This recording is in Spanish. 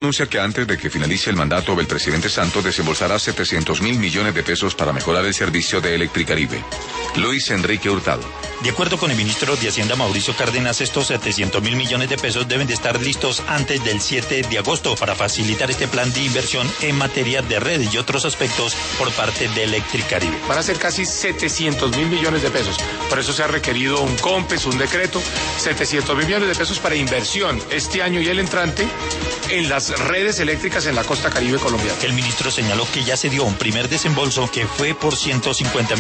Anuncia que antes de que finalice el mandato del presidente Santos desembolsará 700.000 millones de pesos para mejorar el servicio de Electricaribe. Luis Enrique Hurtado. De acuerdo con el ministro de Hacienda Mauricio Cárdenas, estos 700.000 millones de pesos deben de estar listos antes del 7 de agosto para facilitar este plan de inversión en materia de redes y otros aspectos por parte de Electricaribe. Van a ser casi 700.000 millones de pesos. Por eso se ha requerido un COMPES, un decreto, 700.000 millones de pesos para inversión este año y el entrante en las redes eléctricas en la costa caribe colombiana. El ministro señaló que ya se dio un primer desembolso que fue por 150